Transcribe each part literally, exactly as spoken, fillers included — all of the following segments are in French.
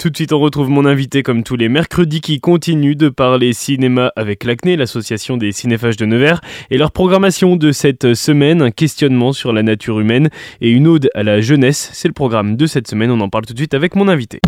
Tout de suite, on retrouve mon invité comme tous les mercredis qui continue de parler cinéma avec l'A C N E, l'association des cinéphages de Nevers, et leur programmation de cette semaine, un questionnement sur la nature humaine et une ode à la jeunesse. C'est le programme de cette semaine, on en parle tout de suite avec mon invité.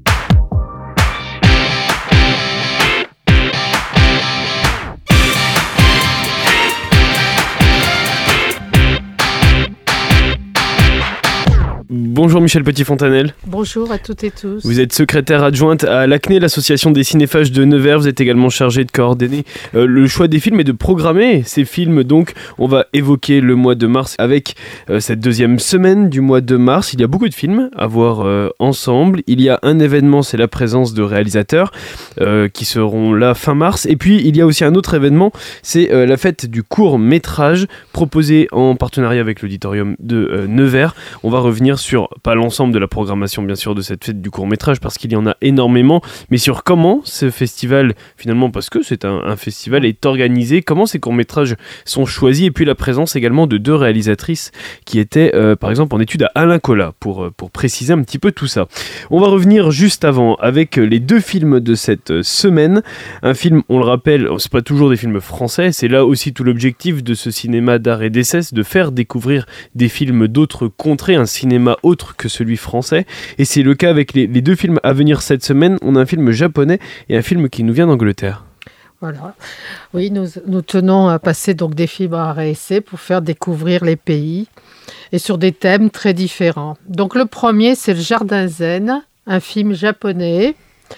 Bonjour Michèle Petit-Fontanel. Bonjour à toutes et tous. Vous êtes secrétaire adjointe à l'A C N E, l'association des cinéphages de Nevers. Vous êtes également chargée de coordonner euh, le choix des films et de programmer ces films. Donc on va évoquer le mois de mars avec euh, cette deuxième semaine du mois de mars. Il y a beaucoup de films à voir euh, ensemble. Il y a un événement, c'est la présence de réalisateurs euh, qui seront là fin mars. Et puis il y a aussi un autre événement, c'est euh, la fête du court métrage proposé en partenariat avec l'auditorium de euh, Nevers. On va revenir sur, pas l'ensemble de la programmation bien sûr de cette fête du court-métrage parce qu'il y en a énormément, mais sur comment ce festival, finalement parce que c'est un, un festival, est organisé, comment ces courts-métrages sont choisis, et puis la présence également de deux réalisatrices qui étaient euh, par exemple en études à Alain Colas pour, pour préciser un petit peu tout ça. On va revenir juste avant avec les deux films de cette semaine. Un film, on le rappelle, c'est pas toujours des films français, c'est là aussi tout l'objectif de ce cinéma d'art et d'essai, de faire découvrir des films d'autres contrées, un cinéma autre que celui français, et c'est le cas avec les, les deux films à venir cette semaine. On a un film japonais et un film qui nous vient d'Angleterre. Voilà. Oui, nous, nous tenons à passer donc des films à art et essai pour faire découvrir les pays et sur des thèmes très différents. Donc le premier, c'est Le Jardin Zen, un film japonais.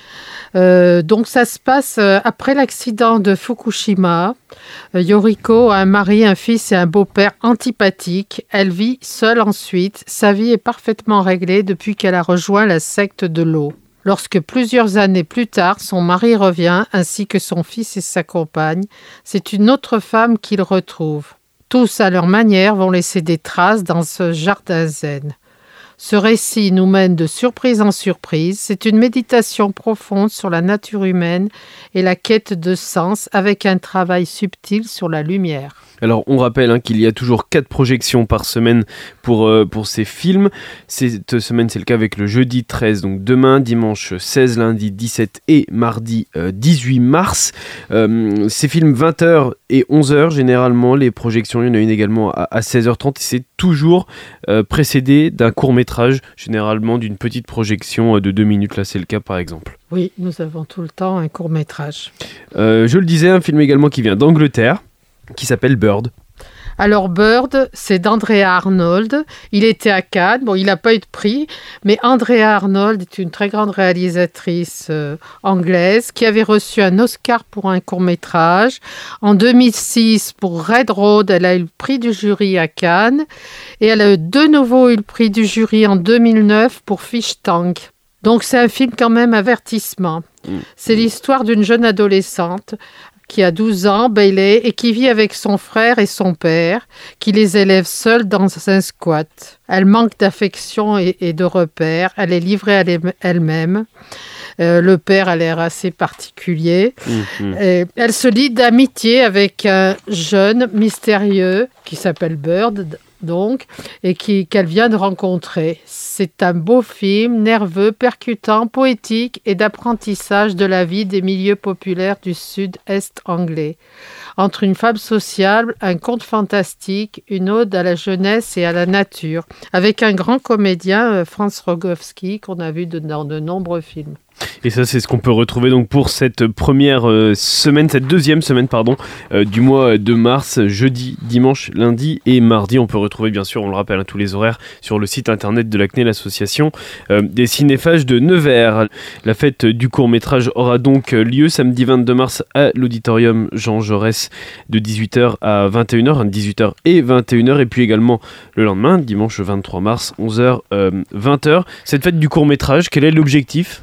Euh, donc ça se passe euh, après l'accident de Fukushima. Euh, Yoriko a un mari, un fils et un beau-père antipathiques. Elle vit seule ensuite. Sa vie est parfaitement réglée depuis qu'elle a rejoint la secte de l'eau. Lorsque plusieurs années plus tard, son mari revient, ainsi que son fils et sa compagne, c'est une autre femme qu'il retrouve. Tous, à leur manière, vont laisser des traces dans ce jardin zen. Ce récit nous mène de surprise en surprise. C'est une méditation profonde sur la nature humaine et la quête de sens avec un travail subtil sur la lumière. Alors on rappelle hein, qu'il y a toujours quatre projections par semaine pour, euh, pour ces films. Cette semaine c'est le cas avec le jeudi treize, donc demain, dimanche seize, lundi dix-sept et mardi euh, dix-huit mars. Euh, ces films vingt heures et onze heures généralement, les projections, il y en a une également à, à seize heures trente, et c'est toujours euh, précédé d'un court métrage, généralement d'une petite projection de deux minutes, là c'est le cas par exemple. Oui, nous avons tout le temps un court métrage. Euh, je le disais, un film également qui vient d'Angleterre, qui s'appelle Bird. Alors Bird, c'est d'Andrea Arnold. Il était à Cannes. Bon, il n'a pas eu de prix, mais Andrea Arnold est une très grande réalisatrice euh, anglaise qui avait reçu un Oscar pour un court-métrage. En deux mille six, pour Red Road, elle a eu le prix du jury à Cannes. Et elle a de nouveau eu le prix du jury en deux mille neuf pour Fish Tank. Donc c'est un film quand même avertissement. Mmh. C'est l'histoire d'une jeune adolescente qui a douze ans, Bailey, et qui vit avec son frère et son père, qui les élève seuls dans un squat. Elle manque d'affection et, et de repères. Elle est livrée à elle-même. Euh, le père a l'air assez particulier. Mmh. Et elle se lie d'amitié avec un jeune mystérieux qui s'appelle Bird, donc, et qui, qu'elle vient de rencontrer. C'est un beau film, nerveux, percutant, poétique et d'apprentissage de la vie des milieux populaires du sud-est anglais. Entre une fable sociale, un conte fantastique, une ode à la jeunesse et à la nature, avec un grand comédien, Franz Rogowski, qu'on a vu de, dans de nombreux films. Et ça, c'est ce qu'on peut retrouver donc pour cette première euh, semaine, cette deuxième semaine, pardon, euh, du mois de mars, jeudi, dimanche, lundi et mardi. On peut retrouver, bien sûr, on le rappelle, hein, tous les horaires sur le site internet de l'A C N E, l'association euh, des cinéphages de Nevers. La fête du court-métrage aura donc lieu samedi vingt-deux mars à l'auditorium Jean Jaurès de dix-huit heures à vingt et une heures, dix-huit heures et vingt et une heures, et puis également le lendemain, dimanche vingt-trois mars, onze heures, euh, vingt heures. Cette fête du court-métrage, quel est l'objectif avant tout ?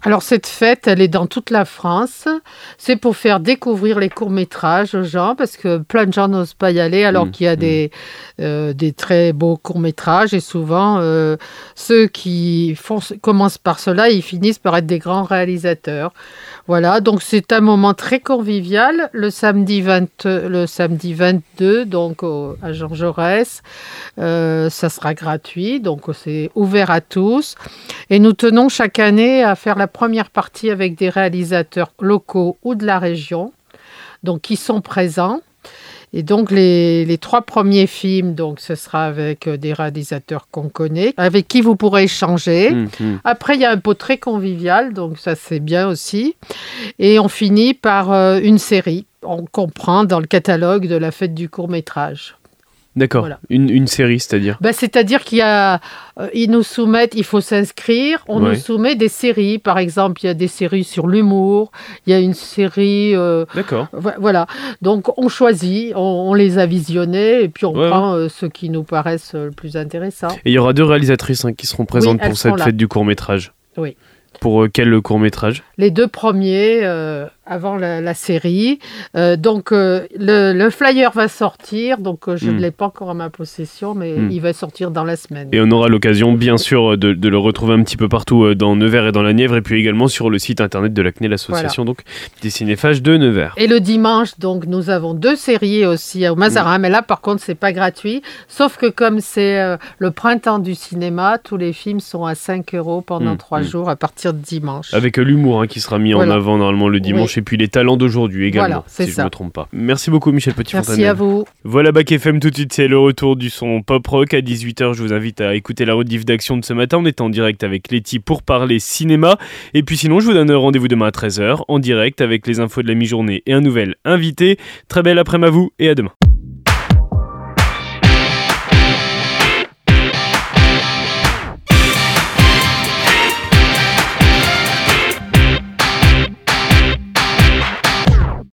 Alors cette fête, elle est dans toute la France. C'est pour faire découvrir les courts-métrages aux gens, parce que plein de gens n'osent pas y aller, alors mmh, qu'il y a mmh. des, euh, des très beaux courts-métrages. Et souvent, euh, ceux qui font, commencent par cela, ils finissent par être des grands réalisateurs. Voilà, donc c'est un moment très convivial. Le samedi, vingt, le samedi vingt-deux, donc au, à Jean Jaurès, euh, ça sera gratuit, donc c'est ouvert à tous. Et nous tenons chaque année à faire la première partie avec des réalisateurs locaux ou de la région, donc qui sont présents. Et donc les, les trois premiers films, donc ce sera avec des réalisateurs qu'on connaît, avec qui vous pourrez échanger. Mmh, mmh. Après, il y a un pot très convivial, donc ça c'est bien aussi. Et on finit par euh, une série. On comprend dans le catalogue de la fête du court-métrage. D'accord, voilà. une, une série, c'est-à-dire ben, C'est-à-dire qu'il y a, euh, ils nous soumettent, il faut s'inscrire, on ouais. nous soumet des séries. Par exemple, il y a des séries sur l'humour, il y a une série... Euh, D'accord. Voilà, donc on choisit, on, on les a visionnés, et puis on ouais, prend ouais. Euh, ceux qui nous paraissent le plus intéressants. Et il y aura deux réalisatrices hein, qui seront présentes oui, pour cette là. fête du court-métrage. Oui. Pour euh, quel court-métrage ? Les deux premiers, euh, avant la, la série. Euh, donc, euh, le, le flyer va sortir. Donc, euh, je mm. ne l'ai pas encore en ma possession, mais mm. il va sortir dans la semaine. Et on aura l'occasion, bien sûr, de, de le retrouver un petit peu partout dans Nevers et dans la Nièvre, et puis également sur le site internet de l'A C N E L, l'association voilà. donc, des cinéphages de Nevers. Et le dimanche, donc, nous avons deux séries aussi au Mazarin. Mm. Mais là, par contre, ce n'est pas gratuit. Sauf que comme c'est euh, le printemps du cinéma, tous les films sont à cinq euros pendant trois mm. jours à partir de dimanche. Avec l'humour hein, qui sera mis voilà. en avant normalement le dimanche. Oui. Et puis les talents d'aujourd'hui également, voilà, c'est si ça. je ne me trompe pas. Merci beaucoup Michel Petit-Fontanet. Merci à vous. Voilà Bac F M tout de suite, c'est le retour du son pop-rock. À dix-huit heures, je vous invite à écouter la rediff d'action de ce matin. On est en direct avec Letty pour parler cinéma. Et puis sinon, je vous donne rendez-vous demain à treize heures en direct avec les infos de la mi-journée et un nouvel invité. Très belle après-midi à vous et à demain.